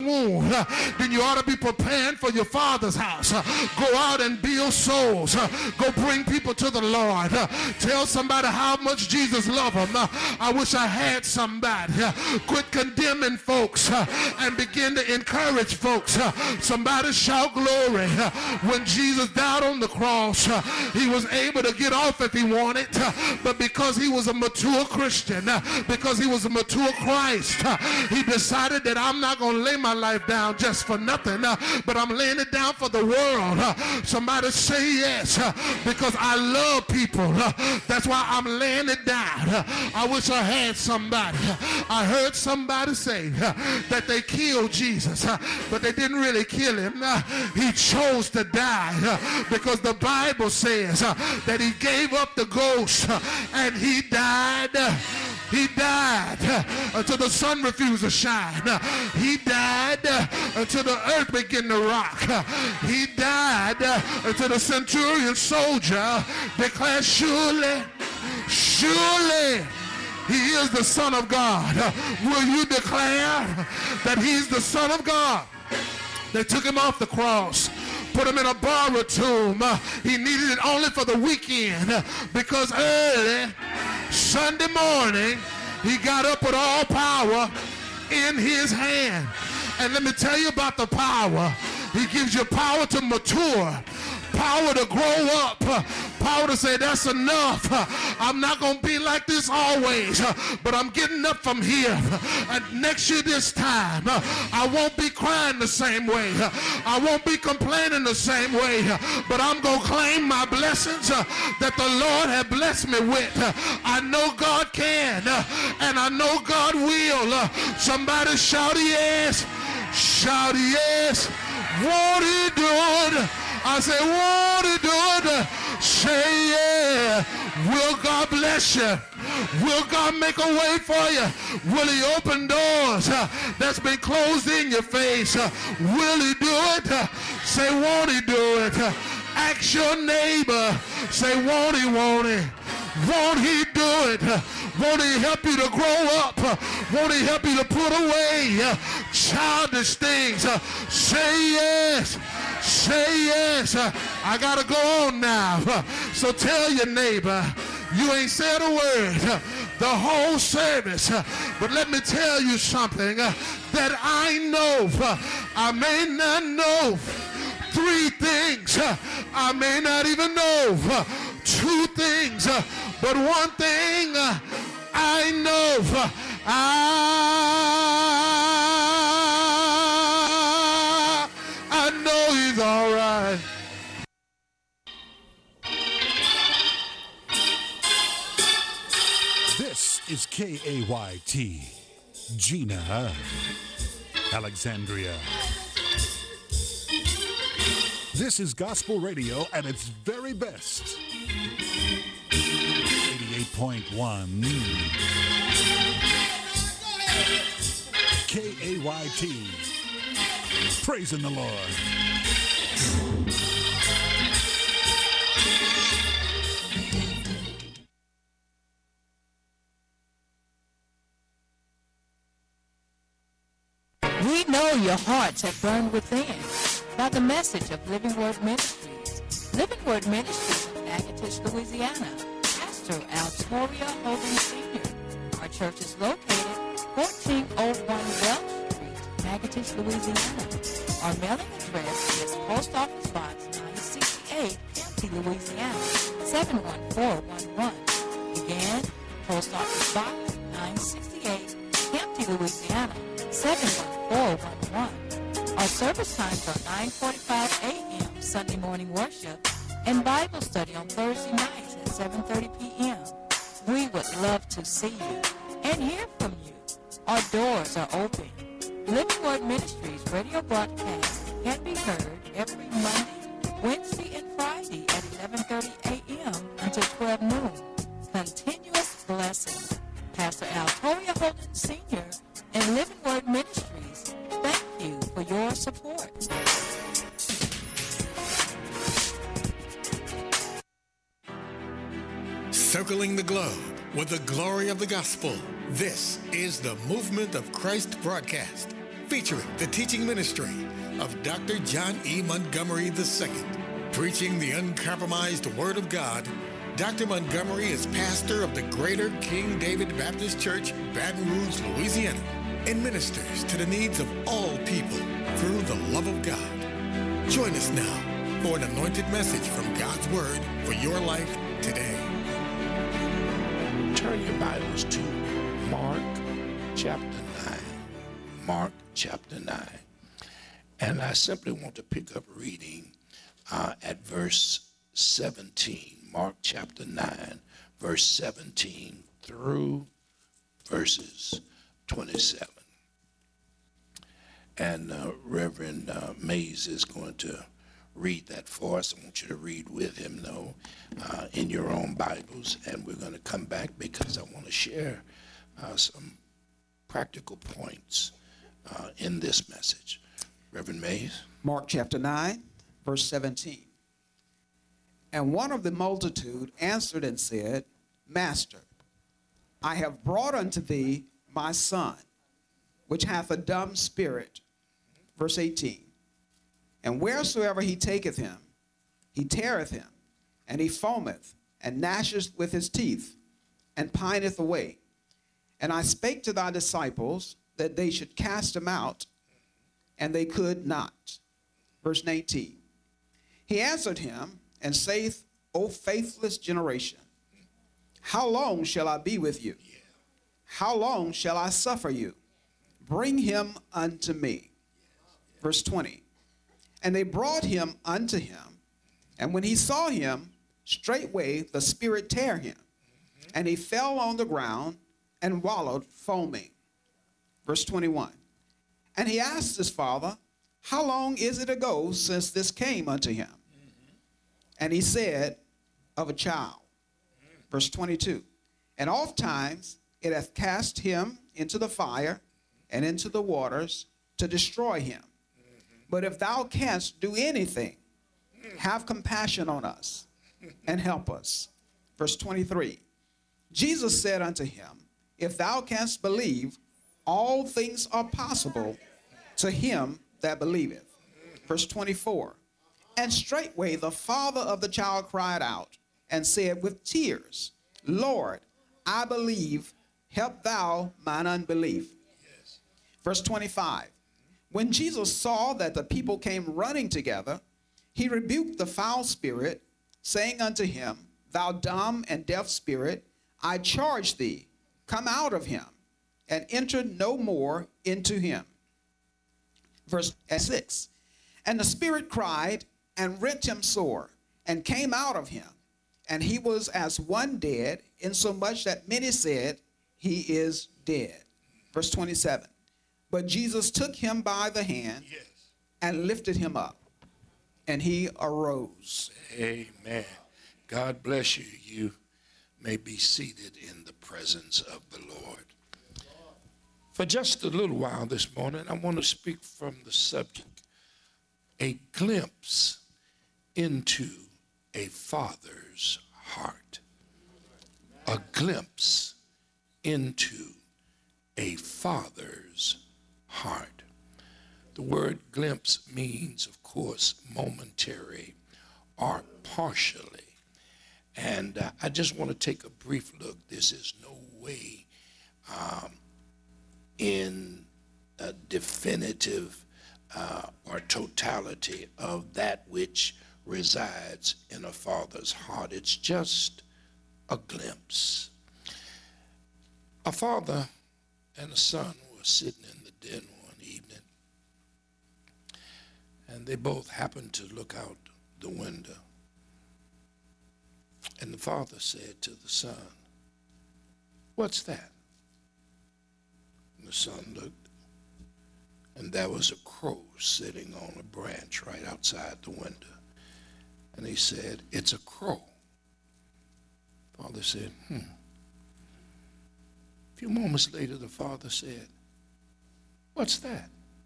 wound, then you ought to be preparing for your Father's house. Go out and build souls. Go bring people to the Lord. Tell somebody how much Jesus loves them. I wish I had somebody. Quit condemning folks and begin to encourage folks. Somebody shout glory. When Jesus died on the cross, he was able to get off if he wanted, but because he was a mature Christian, because he was a mature Christ, he decided that I'm not going to lay my life down just for nothing, but I'm laying it down for the world. Somebody say yes, because I love people. That's why I'm laying it down. I wish I had somebody. I heard somebody say that they killed Jesus, but they didn't really kill him. He chose to die because the Bible says that he gave up the ghost and he died. He died until the sun refused to shine. He died until the earth began to rock. He died until the centurion soldier declared, surely, surely he is the Son of God. Will you declare that he's the Son of God? They took him off the cross, put him in a borrowed tomb. He needed it only for the weekend because early Sunday morning he got up with all power in his hand. And let me tell you about the power. He gives you power to mature, power to grow up, power to say that's enough. I'm not going to be like this always, but I'm getting up from here. And next year this time, I won't be crying the same way. I won't be complaining the same way, but I'm going to claim my blessings that the Lord has blessed me with. I know God can, and I know God will. Somebody shout yes. Shout yes. Won't he do it? I say, won't he do it? Say yeah. Will God bless you? Will God make a way for you? Will he open doors that's been closed in your face? Will he do it? Say, won't he do it? Ask your neighbor. Say, won't he, won't he? Won't he do it? Won't he help you to grow up? Won't he help you to put away childish things? Say yes. Say yes. I got to go on now. So tell your neighbor, you ain't said a word the whole service. But let me tell you something that I know. I may not know 3 things. I may not even know 2 things. But one thing I know. I know he's all right. This is KAYT, Gina, Alexandria. This is gospel radio at its very best. 88.1 KAYT. Praising the Lord. We know your hearts have burned within by the message of Living Word Ministries. Living Word Ministries of Natchitoches, Louisiana. Pastor Altoria Holden Sr. Our church is located 1401 Welch Street, Natchitoches, Louisiana. Our mailing address is Post Office Box 968, County, Louisiana, 71411. Again, Post Office Box 968, County, Louisiana, 71411. Our service times are 9:45 a.m. Sunday morning worship and Bible study on Thursday nights at 7:30 p.m. We would love to see you and hear from you. Our doors are open. Living Word Ministries radio broadcast can be heard every Monday, Wednesday, and Friday at 11:30 a.m. until 12 noon. Continuous blessing. Pastor Altoria Holden Sr. and Living Word Ministries, thank you for your support. Circling the globe with the glory of the gospel. This is the Movement of Christ broadcast. featuring the teaching ministry of Dr. John E. Montgomery II. Preaching the uncompromised Word of God, Dr. Montgomery is pastor of the Greater King David Baptist Church, Baton Rouge, Louisiana, and ministers to the needs of all people through the love of God. Join us now for an anointed message from God's Word for your life today. Turn your Bibles to Mark chapter 9. Mark chapter 9. And I simply want to pick up reading at verse 17. Mark chapter 9, verse 17 through verses 27. And Reverend Mays is going to read that for us. I want you to read with him, though, in your own Bibles. And we're going to come back because I want to share some practical points in this message. Reverend Mays. Mark chapter 9, verse 17. And one of the multitude answered and said, Master, I have brought unto thee my son, which hath a dumb spirit. Verse 18. And wheresoever he taketh him, he teareth him, and he foameth, and gnasheth with his teeth, and pineth away. And I spake to thy disciples that they should cast him out, and they could not. Verse 19. He answered him, and saith, O faithless generation, how long shall I be with you? How long shall I suffer you? Bring him unto me. Verse 20. And they brought him unto him, and when he saw him, straightway the spirit tear him, and he fell on the ground and wallowed, foaming. Verse 21. And he asked his father, how long is it ago since this came unto him? And he said, of a child. Verse 22. And oft times it hath cast him into the fire and into the waters to destroy him. But if thou canst do anything, have compassion on us and help us. Verse 23. Jesus said unto him, if thou canst believe, all things are possible to him that believeth. Verse 24. And straightway the father of the child cried out and said with tears, Lord, I believe, help thou mine unbelief. Yes. Verse 25. When Jesus saw that the people came running together, he rebuked the foul spirit, saying unto him, thou dumb and deaf spirit, I charge thee, come out of him, and enter no more into him. Verse 6. And the spirit cried and rent him sore, and came out of him. And he was as one dead, insomuch that many said, he is dead. Verse 27. But Jesus took him by the hand and lifted him up, and he arose. Amen. God bless you. You may be seated in the presence of the Lord. For just a little while this morning, I want to speak from the subject, a glimpse into a father's heart. A glimpse into a father's heart. The word glimpse means, of course, momentary or partially. And I just want to take a brief look. This is no way in a definitive or totality of that which resides in a father's heart. It's just a glimpse. A father and a son were sitting in the den one evening, and they both happened to look out the window. And the father said to the son, what's that? And the son looked, and there was a crow sitting on a branch right outside the window. And he said, it's a crow. Father said, A few moments later, the father said, what's that?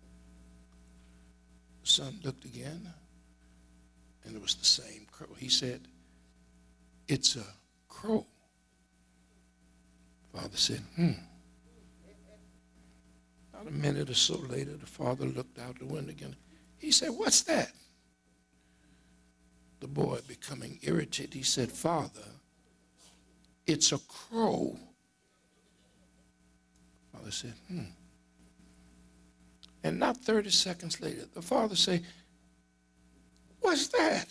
The son looked again, and it was the same crow. He said, it's a crow. Father said, About a minute or so later, the father looked out the window again. He said, "What's that?" The boy, becoming irritated, he said, "Father, it's a crow." Father said, And not 30 seconds later, the father said, "What's that?"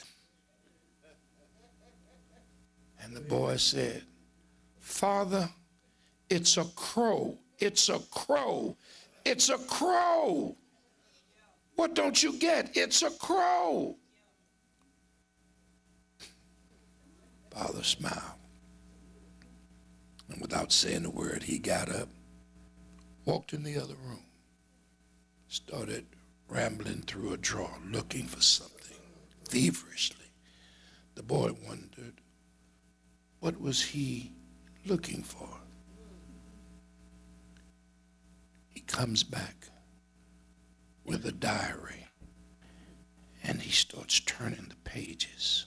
And the boy said, "Father, it's a crow. It's a crow. It's a crow. What don't you get? It's a crow." Father smiled. And without saying a word, he got up, walked in the other room, started rambling through a drawer, looking for something feverishly. The boy wondered, what was he looking for? He comes back with a diary, and he starts turning the pages.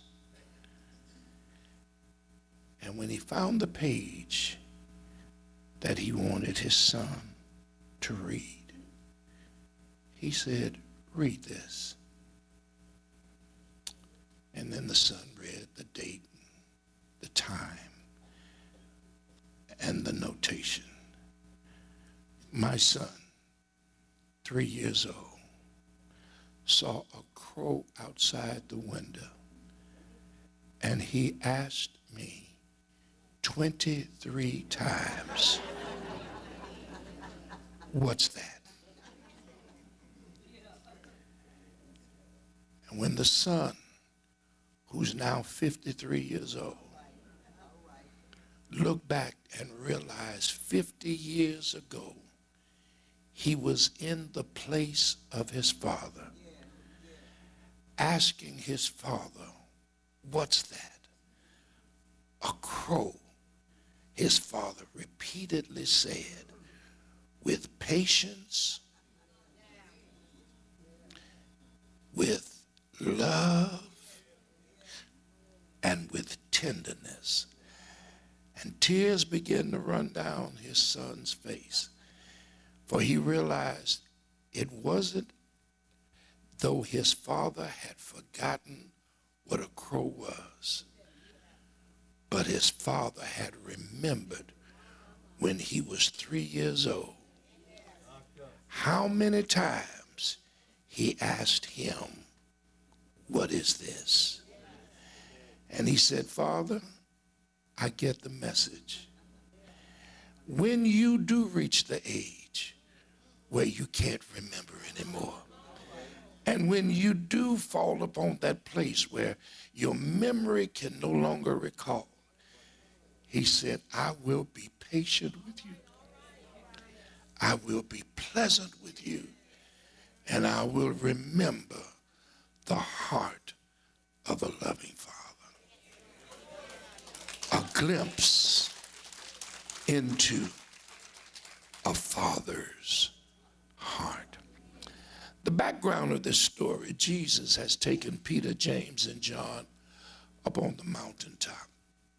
And when he found the page that he wanted his son to read, he said, "Read this." And then the son read the date, the time, and the notation. My son, 3 years old, saw a crow outside the window, and he asked me 23 times, "What's that?" And when the son, who's now 53 years old, looked back and realized 50 years ago he was in the place of his father, asking his father, "What's that?" A crow. His father repeatedly said, with patience, with love, and with tenderness. And tears began to run down his son's face, for he realized it wasn't though his father had forgotten what a crow was, but his father had remembered when he was 3 years old how many times he asked him, "What is this?" And he said, "Father, I get the message. When you do reach the age where you can't remember anymore, and when you do fall upon that place where your memory can no longer recall," he said, "I will be patient with you. I will be pleasant with you, and I will remember the heart of a loving Father." A glimpse into a father's heart. The background of this story, Jesus has taken Peter, James, and John up on the mountaintop.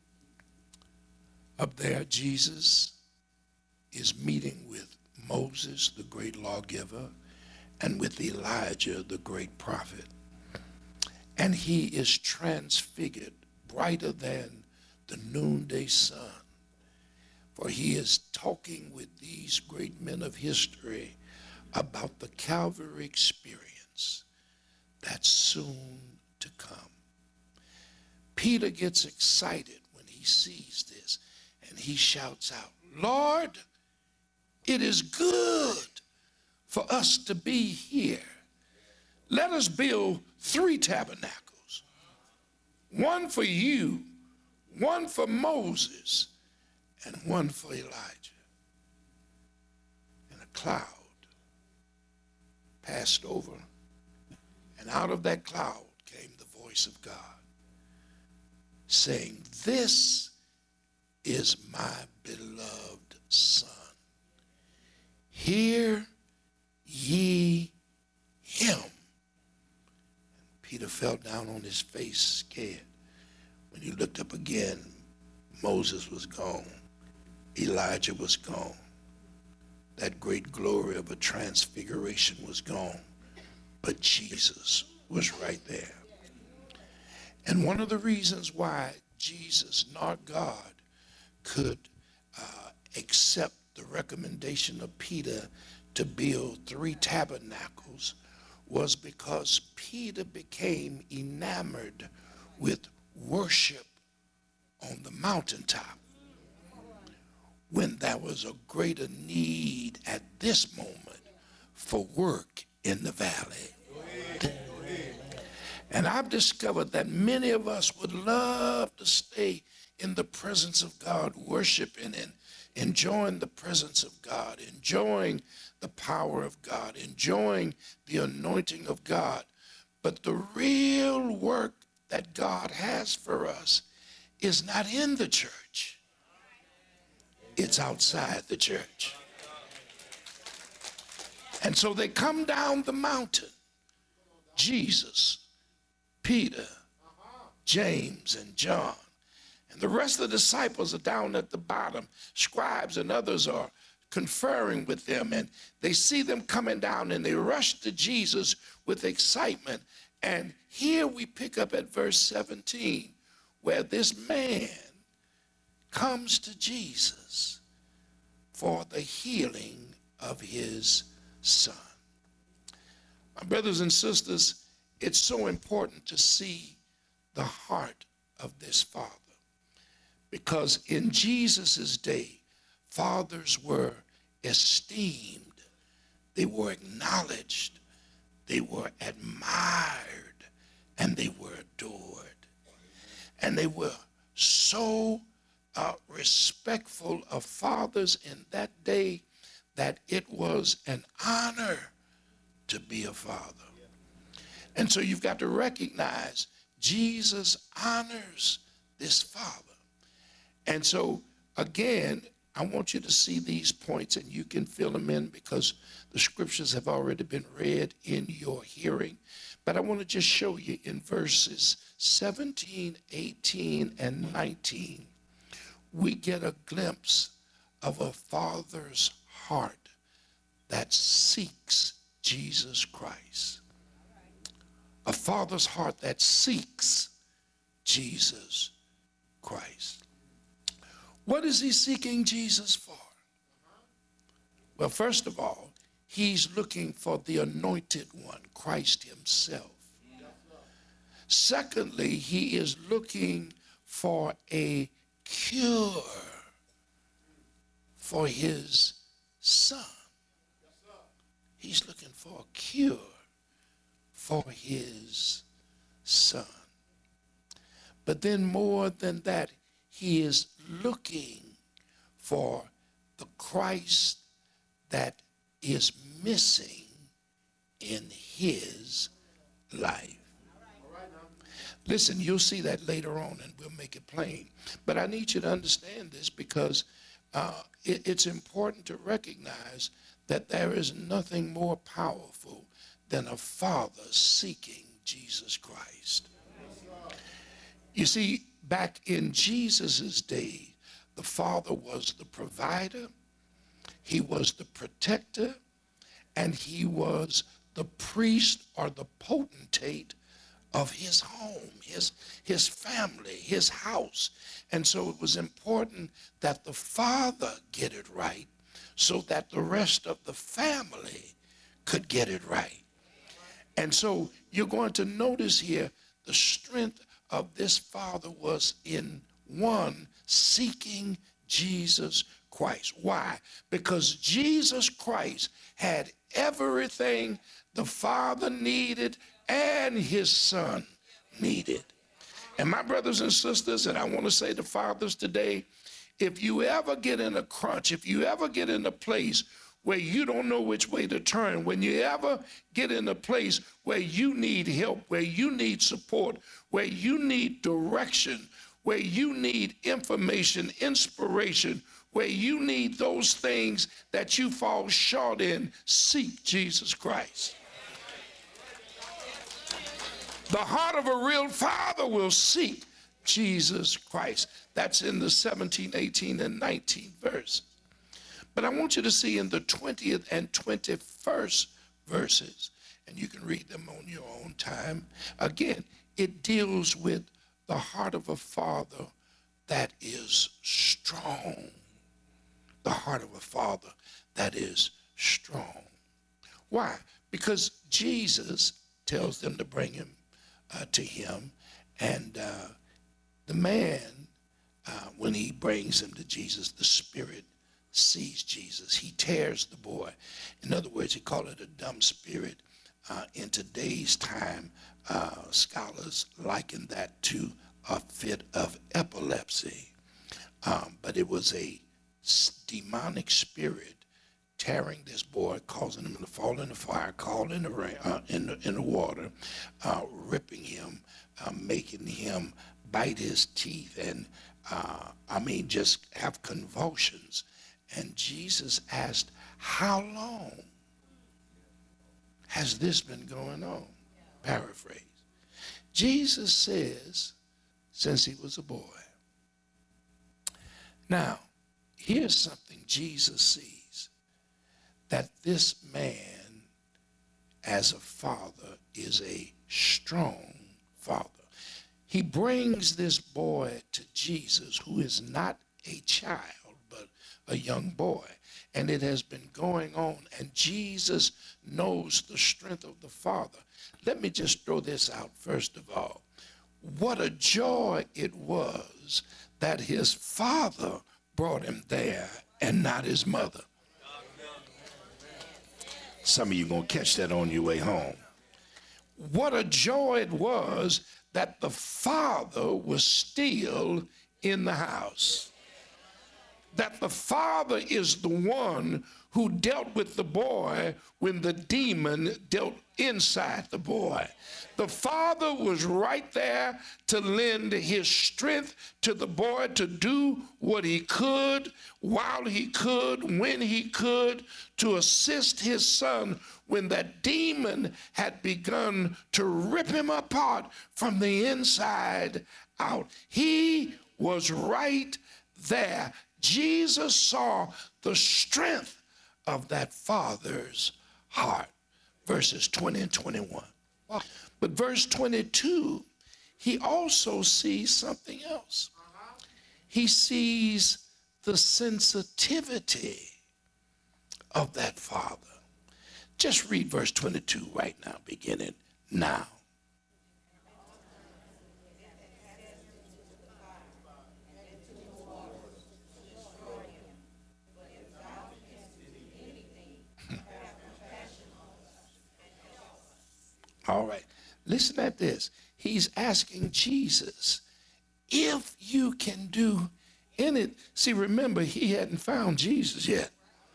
Up there, Jesus is meeting with Moses, the great lawgiver, and with Elijah, the great prophet. And he is transfigured, brighter than the noonday sun. For he is talking with these great men of history about the Calvary experience that's soon to come. Peter gets excited when he sees this, and he shouts out, "Lord, it is good for us to be here. Let us build 3 tabernacles, one for you, one for Moses, and one for Elijah." And a cloud passed over, and out of that cloud came the voice of God saying, "This is my beloved Son. Hear ye him." And Peter fell down on his face scared. When he looked up again, Moses was gone. Elijah was gone. that great glory of a transfiguration was gone, but Jesus was right there. And one of the reasons why Jesus, not God, could accept the recommendation of Peter to build 3 tabernacles was because Peter became enamored with worship on the mountaintop when there was a greater need at this moment for work in the valley. And I've discovered that many of us would love to stay in the presence of God, worshiping and enjoying the presence of God, enjoying the power of God, enjoying the anointing of God. But the real work that God has for us is not in the church. It's outside the church. And so they come down the mountain. Jesus, Peter, James, and John. And the rest of the disciples are down at the bottom. Scribes and others are conferring with them, and they see them coming down, and they rush to Jesus with excitement. And here we pick up at verse 17, where this man comes to Jesus for the healing of his son. My brothers and sisters, it's so important to see the heart of this father, because in Jesus's day, fathers were esteemed, they were acknowledged, they were admired, and they were adored. And they were so respectful of fathers in that day that it was an honor to be a father. And so you've got to recognize Jesus honors this father. And so again, I want you to see these points, and you can fill them in because the scriptures have already been read in your hearing. But I want to just show you in verses 17, 18, and 19, we get a glimpse of a father's heart that seeks Jesus Christ. A father's heart that seeks Jesus Christ. What is he seeking Jesus for? Well, first of all, he's looking for the anointed one, Christ himself. Secondly, he is looking for a cure for his son. He's looking for a cure for his son. But then more than that, he is looking for the Christ that is missing in his life. Listen, you'll see that later on, and we'll make it plain. But I need you to understand this, because it's important to recognize that there is nothing more powerful than a father seeking Jesus Christ. You see, back in Jesus's day, the father was the provider, he was the protector, and he was the priest or the potentate of his home, his family, his house. And so it was important that the father get it right so that the rest of the family could get it right. And so you're going to notice here the strength of this father was in one, seeking Jesus Christ. Why? Because Jesus Christ had everything the father needed and his son needed. And my brothers and sisters, and I want to say to fathers today, if you ever get in a crunch, if you ever get in a place where you don't know which way to turn, when you ever get in a place where you need help, where you need support, where you need direction, where you need information, inspiration, where you need those things that you fall short in, seek Jesus Christ. The heart of a real father will seek Jesus Christ. That's in the 17, 18, and 19 verse. But I want you to see in the 20th and 21st verses, and you can read them on your own time. Again, it deals with the heart of a father that is strong. The heart of a father that is strong. Why? Because Jesus tells them to bring him to him, and the man, when he brings him to Jesus, the spirit sees Jesus. He tears the boy. In other words, he called it a dumb spirit. In today's time, scholars liken that to a fit of epilepsy. But it was a demonic spirit tearing this boy, causing him to fall in the fire, call in the rain, in the water, ripping him, making him bite his teeth, and just have convulsions. And Jesus asked, how long has this been going on? Paraphrase. Jesus says, since he was a boy. Now, here's something Jesus sees, that this man, as a father, is a strong father. He brings this boy to Jesus, who is not a child, but a young boy. And it has been going on, and Jesus knows the strength of the father. Let me just throw this out first of all. What a joy it was that his father brought him there and not his mother. Some of you going to catch that on your way home. What a joy it was that the father was still in the house. That the father is the one who dealt with the boy when the demon dealt inside the boy. The father was right there to lend his strength to the boy to do what he could, while he could, when he could, to assist his son when that demon had begun to rip him apart from the inside out. He was right there. Jesus saw the strength of that father's heart. Verses 20 and 21. But verse 22, he also sees something else. He sees the sensitivity of that father. Just read verse 22 right now, beginning now. All right, listen at this. He's asking Jesus, if you can do in it. See, remember, he hadn't found Jesus yet.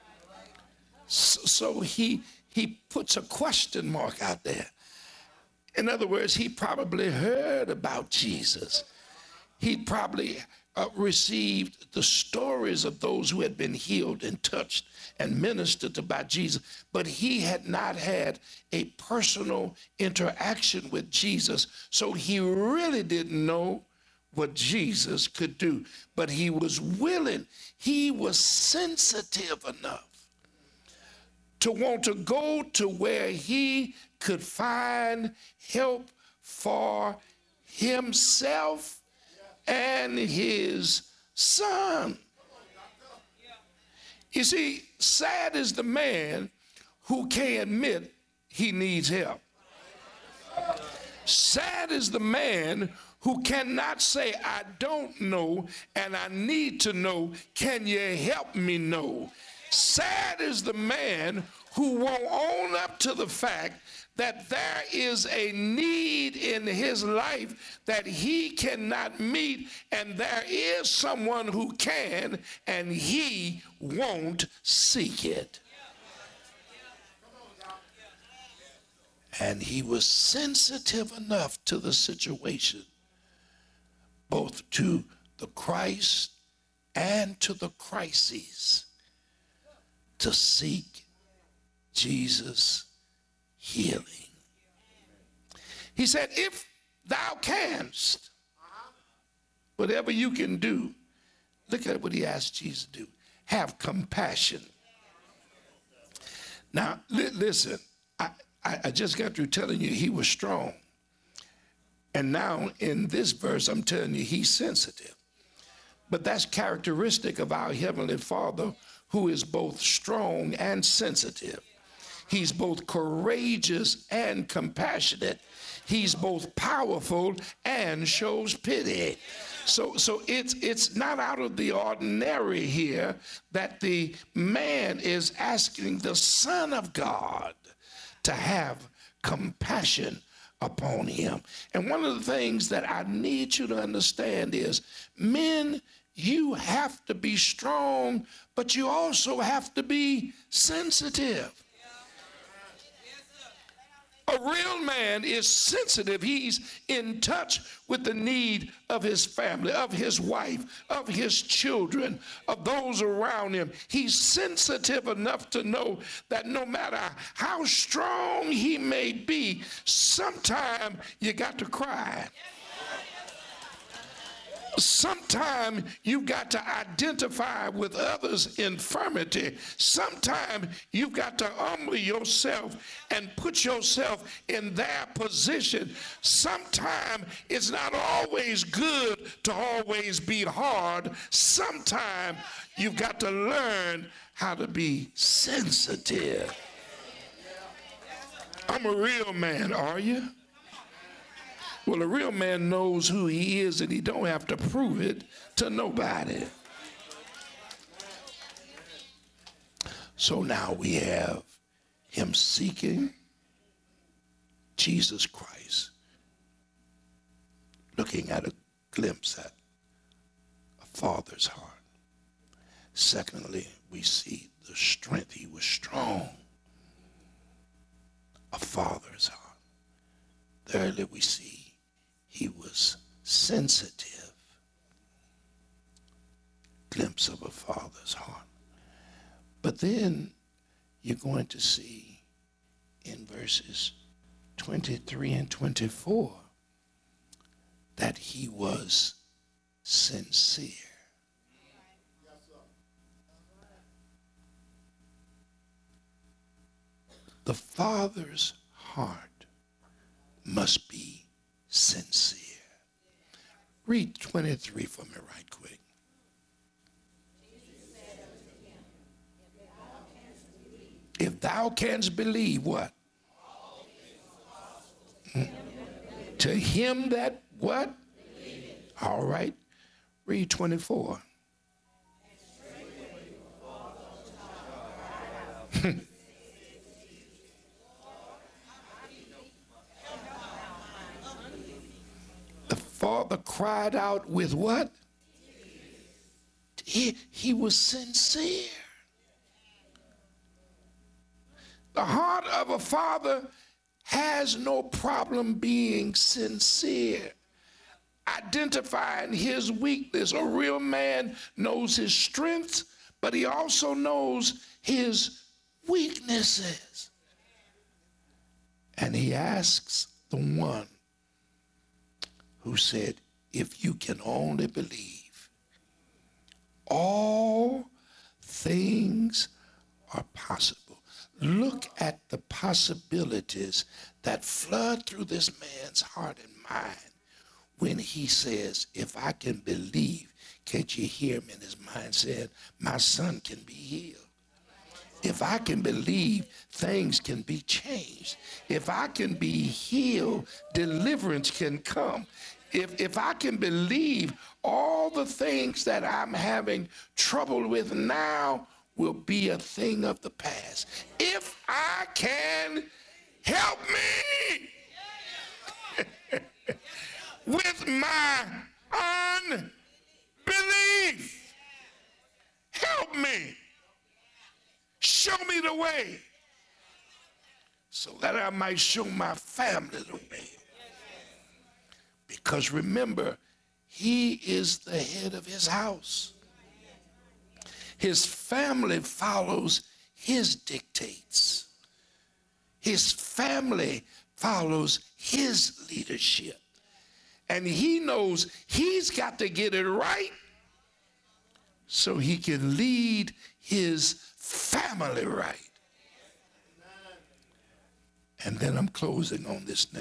So he puts a question mark out there. In other words, he probably heard about Jesus. He probably received the stories of those who had been healed and touched and ministered to by Jesus, but he had not had a personal interaction with Jesus, so he really didn't know what Jesus could do. But he was willing, he was sensitive enough to want to go to where he could find help for himself and his son. You see, sad is the man who can't admit he needs help. Sad is the man who cannot say, I don't know and I need to know. Can you help me know? Sad is the man who won't own up to the fact that there is a need in his life that he cannot meet, and there is someone who can, and he won't seek it. And he was sensitive enough to the situation, both to the Christ and to the crises, to seek Jesus' healing. He said, if thou canst, whatever you can do, look at what he asked Jesus to do. have compassion. Now, listen, I just got through telling you he was strong. And now in this verse, I'm telling you he's sensitive. But that's characteristic of our Heavenly Father, who is both strong and sensitive. He's both courageous and compassionate. He's both powerful and shows pity. So it's not out of the ordinary here that the man is asking the Son of God to have compassion upon him. And one of the things that I need you to understand is, men, you have to be strong, but you also have to be sensitive. A real man is sensitive. He's in touch with the need of his family, of his wife, of his children, of those around him. He's sensitive enough to know that no matter how strong he may be, sometime you got to cry. Sometimes you've got to identify with others' infirmity. Sometimes you've got to humble yourself and put yourself in their position. Sometimes it's not always good to always be hard. Sometimes you've got to learn how to be sensitive. I'm a real man, are you? Well, a real man knows who he is, and he don't have to prove it to nobody. So now we have him seeking Jesus Christ, looking at a glimpse at a father's heart. Secondly, we see the strength. He was strong. A father's heart. Thirdly, we see he was sensitive. Glimpse of a father's heart. But then you're going to see in verses 23 and 24 that he was sincere. The father's heart must be sincere. Read 23 for me right quick. If thou canst believe, what? To him that what? All right. Read 24. The father cried out with what? He was sincere. The heart of a father has no problem being sincere, identifying his weakness. A real man knows his strengths, but he also knows his weaknesses. And he asks the one who said, if you can only believe, all things are possible. Look at the possibilities that flood through this man's heart and mind when he says, if I can believe. Can't you hear him in his mind saying, my son can be healed? If I can believe, things can be changed. If I can be healed, deliverance can come. If I can believe, all the things that I'm having trouble with now will be a thing of the past. If I can, help me with my unbelief. Help me. Show me the way so that I might show my family the way. Because remember, he is the head of his house. His family follows his dictates. His family follows his leadership. And he knows he's got to get it right so he can lead his family right. And then I'm closing on this next